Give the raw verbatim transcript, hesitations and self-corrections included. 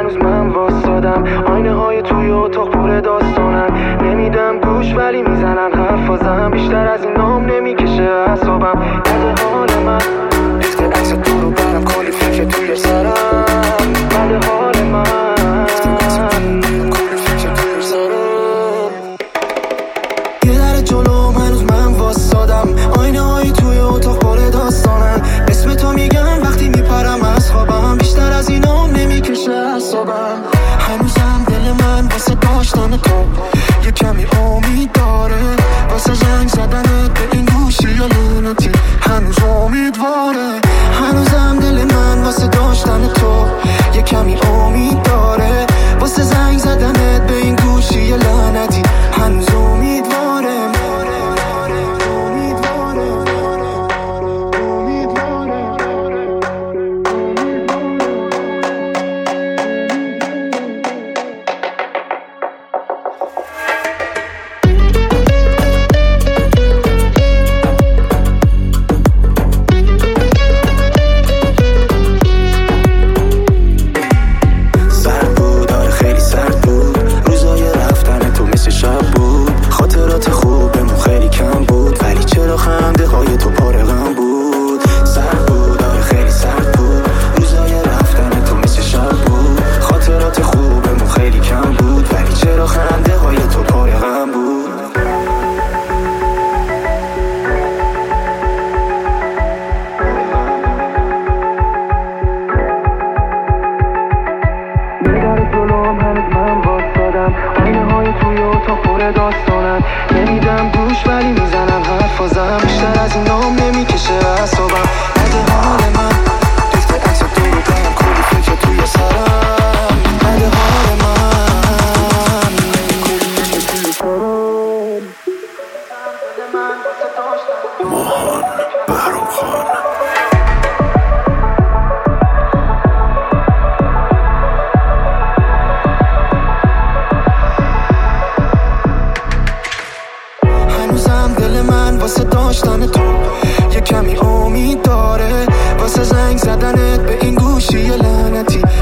هنوز من واسادم، آینه های توی اتاق پر داستانن، نمیدم گوش ولی میزنن حرفازم، بیشتر از این نام نمیکشه اعصابم. بده حال من ریخته عکس تو رو برم، کلی فکر توی سرم. بده حال من کلی فکر توی سرم. یه در جلوم هنوز من واسادم، آینه های توی اتاق پر داستانن، اسم تو میگم وقتی میپرم از خوابم، بیشتر از این نام نمیکشه اعصابم. هنوزم دل من واسه داشتن تو یه کمی امید داره، واسه زنگ زدنت به این گوشی یا لعنتی هنوز امیدواره. هنوزم دل من واسه داشتن تو یه کمی امید داره، واسه زنگ زدنت به این گوشی یا لعنتی هنوز امیدواره. داستانم نمیدم گوش ولی میزنم حرفازم، بیشتر از این نام نمیکشه اعصابم. بده حال من ریخته عکس تو رو برم، کلی فکر توی سرم. بده حال من کلی فکر توی سرم. ماهان بهرام خان. دل من واسه داشتن تو یه کمی امید داره، واسه زنگ زدنت به این گوشی لعنتی